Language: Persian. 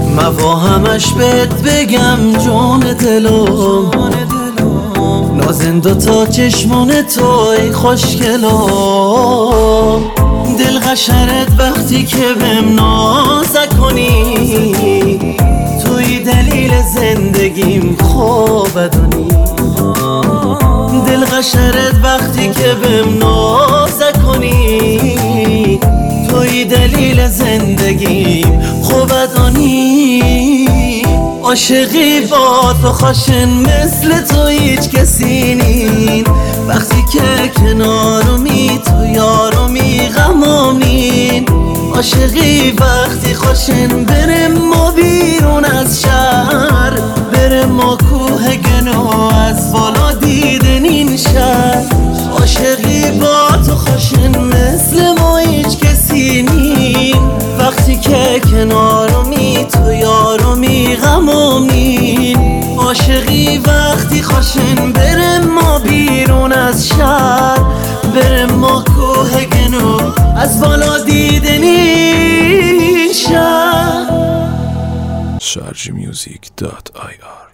همش بهت بگم جون دلم، نازن دوتا چشمون توی خوشگلم. دل قشرت وقتی که بهم نازک کنی، توی دلیل زندگیم خوابدونی. دل قشرت وقتی که بهم نازک کنی، توی دلیل زندگیم خوابدونی. عاشقی با تو خاشن مثل تو هیچ کسی نین، وقتی که کنارمی تو یارمی غمامین. عاشقی وقتی خاشن برم ما بیرون از شهر، برم ما کوه گنو از بالا دیدن این شهر. عاشقی با تو خاشن مثل ما هیچ کسی نین، وقتی که کنارمی تو یارمی غمامین. عاشقی وقتی خاشن برم ما بیرون از شهر، برم ما کوه گنو از بالا دیدن این شهر. sharjmusic.ir